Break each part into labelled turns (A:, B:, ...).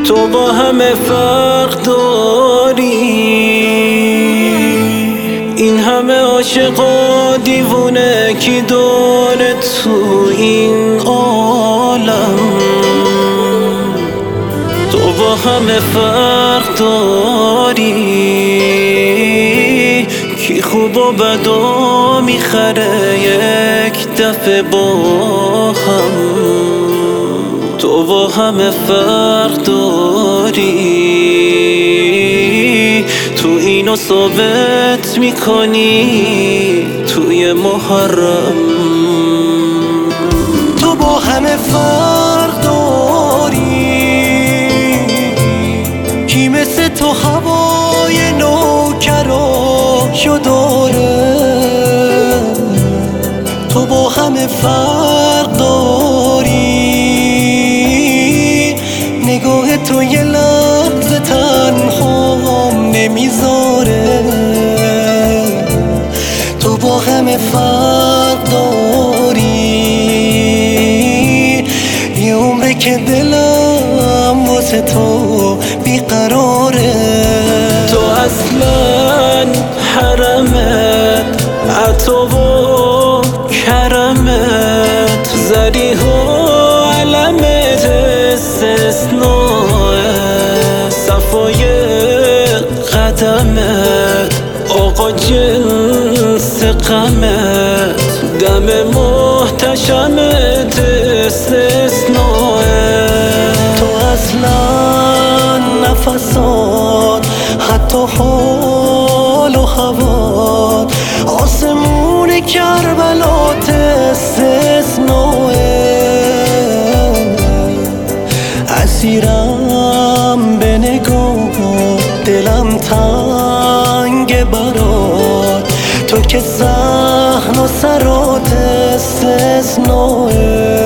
A: تو با همه فرق داری، این همه عاشق و دیوونه کی داره تو این عالم. تو با همه فرق داری، کی خوب و بد و میخره یک دفعه با هم. تو با همه فرق داری، تو اینو ثابت میکنی توی محرم.
B: تو با همه فرق داری، کی مثل تو هوای نوکراشو داره. تو با همه فرق داری، نگاه تو یه لحظه تنهام نمیذاره. تو با همه فرق داری، یه عمره که دلم واسه تو بیقراره.
A: تو اصلا حرمت عطا و کرمت، زریح و علمت استثناء صفای قدمت، آقا جنس غمت، دم محتشمت استثناء.
B: تو اصلا نفسات، حتی حال و هوات، آسمون کربلات استثناء. اسیرم به نگاه، دلم تنگ برات، تو که صحن و سرات استثناء.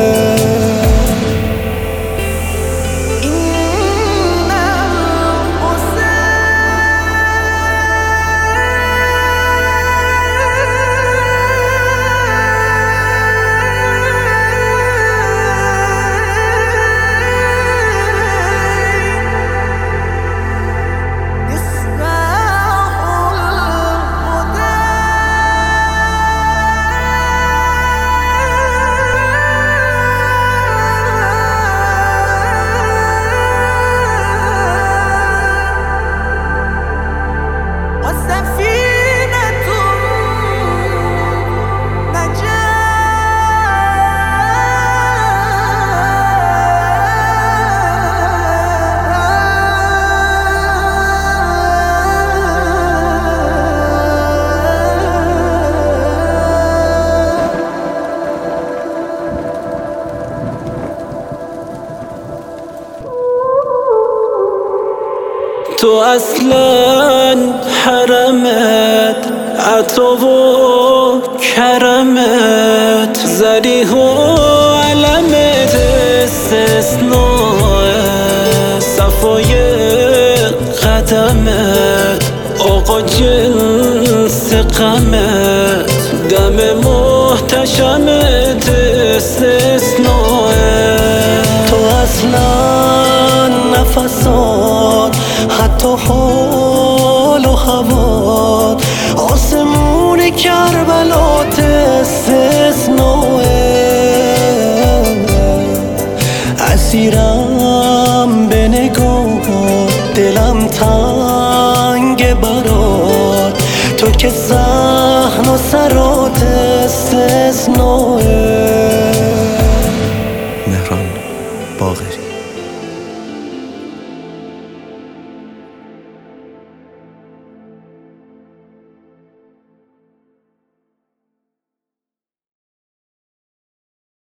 A: تو اصلا حرمت عطا و کرمت، زریح و علمت استثناء صفای قدمت، آقا جنس غمت، دم محتشمت استثناء.
B: تو اصلا نفسات، حتی حال و هوات، آسمون کربلات استثناء. اسیرم به نگاه، دلم تنگ برات، تو که صحن و سرات استثناء.
C: مهران باقری.